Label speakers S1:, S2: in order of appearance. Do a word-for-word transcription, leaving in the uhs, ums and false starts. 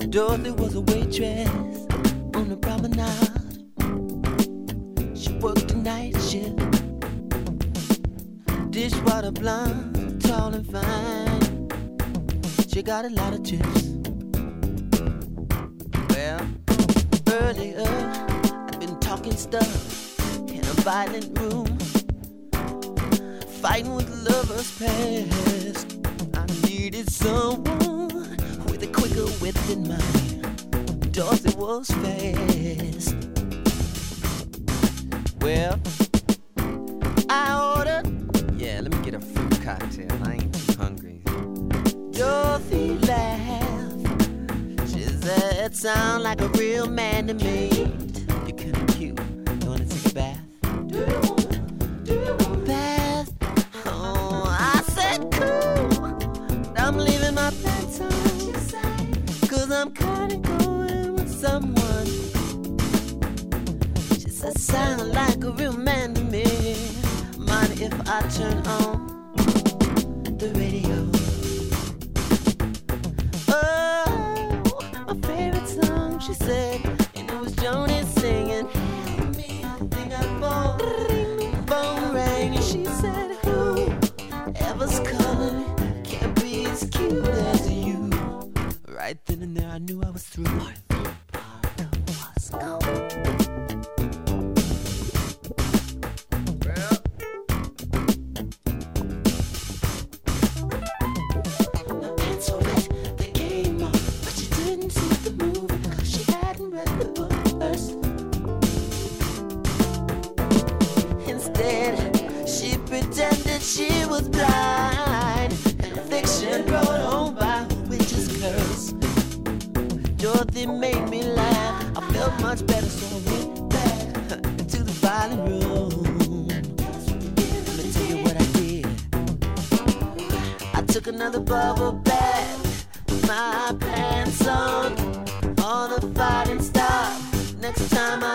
S1: Dorothy was a waitress on the promenade. She worked a night shift. Dishwater blonde, tall and fine. She got a lot of tips. Well, earlier I'd been talking stuff in a violent room, fighting with lovers past. I needed someone with a quicker wit than mine. Dorothy was fast. Well, I ordered, yeah, let me get a fruit cocktail. I ain't too hungry. Dorothy laughed. She said, sound like a real man to me. You're kinda cute. You wanna take a bath? Do you wanna, do you wanna bath? Oh, I said cool. I'm leaving my pants on. Cause I'm kinda going with someone. She said, sound like a real man to me. Mind if I turn on the radio? Oh, my favorite song, she said, and it was Joni singing. Help me, I think I'm born. Phone rang and she said, who ever's calling can't be as cute as you. Right then and there I knew I was through. My favorite part was gone. She was blind, and fiction brought home by a witch's curse. Dorothy made me laugh. I felt much better, so I went back to the violin room. Let me tell you what I did. I took another bubble bath, put my pants on. All the fighting stopped. Next time I